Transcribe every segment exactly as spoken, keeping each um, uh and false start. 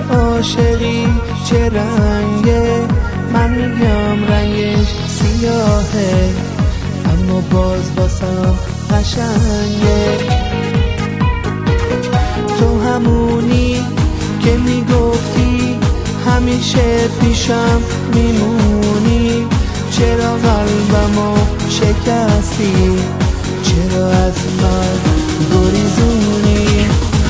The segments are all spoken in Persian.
عاشقی چه رنگه؟ من میگم رنگش سیاهه، اما باز واسم قشنگه. تو همونی که میگفتی همیشه پیشم میمونی، چرا قلبمو شکستی؟ چرا از من گریزونی؟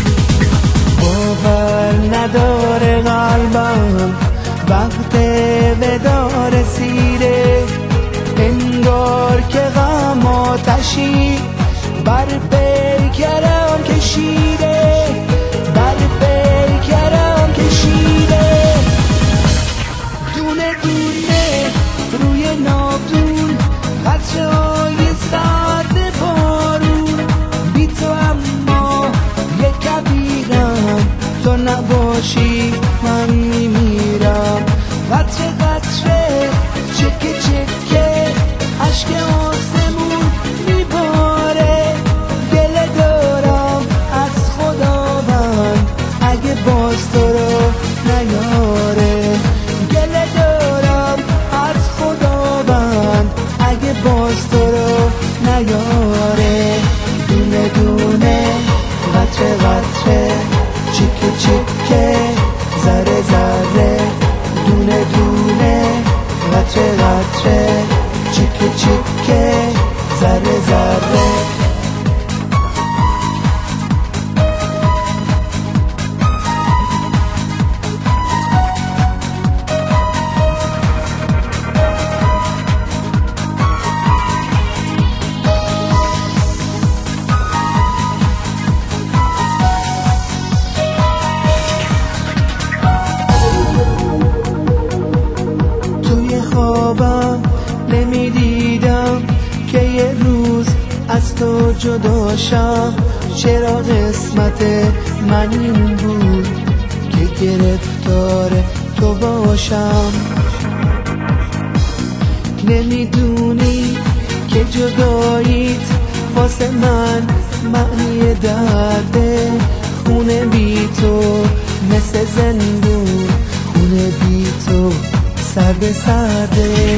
باور نداره قلبم وقت ودا رسیده، انگار که غم آتشی بر پیکرم کشیده، بر پیکرم کشیده. دونه دونه روی ناودون قطره‌های سرد بارون، بی تو اما یه کبیرم، تو نباشی من میمیرم. قطره قطره چکه چکه عشق آسمون میباره، گله دارم از خداوند اگه باز تو رو نیاره، گله دارم از خداوند اگه باز تو رو نیاره. دونه دونه قطره قطره چکه چکه ذره ذره، دونه دونه قطره قطره چکه چکه ذره ذره. نمیدیدم که یه روز از تو جداشم، چرا قسمت من این بود که گرفتار تو باشم؟ نمیدونی که جداییت واسه من معنی درده، خونه بی تو مثل زندون، خونه بی تو سرد سرده.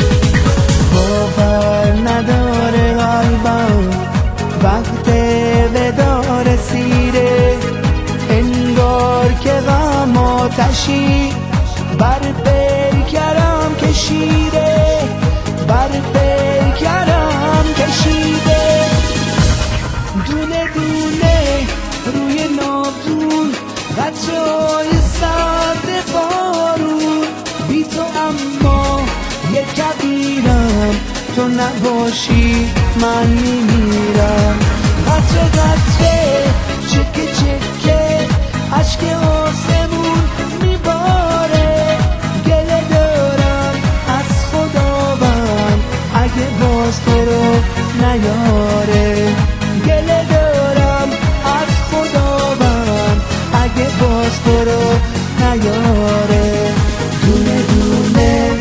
باور نداره قلبم وقت ودا رسیده، انگار که غم آتشی بر پیکرم کشیده، بر پیکرم کشیده. دونه دونه روی ناودون قطره‌های سرد بارون، بی تو اما یه کبیرم، تو نباشی من میمیرم. قطره قطره چکه چکه عشق آسمون میباره، گله دارم از خداوند اگه باز تو رو نیاره، گله دارم از خداوند اگه باز تو رو نیاره. دونه دونه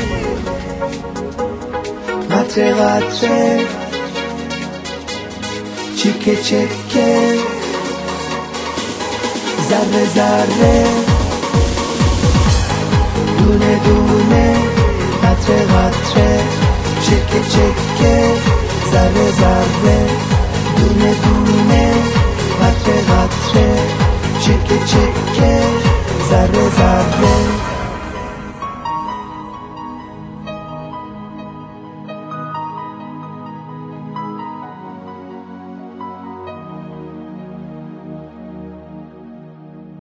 قطره قطره چکه چکه ذره ذره، دونه دونه قطره قطره چکه چکه ذره ذره، دونه دونه قطره قطره چکه چکه ذره ذره.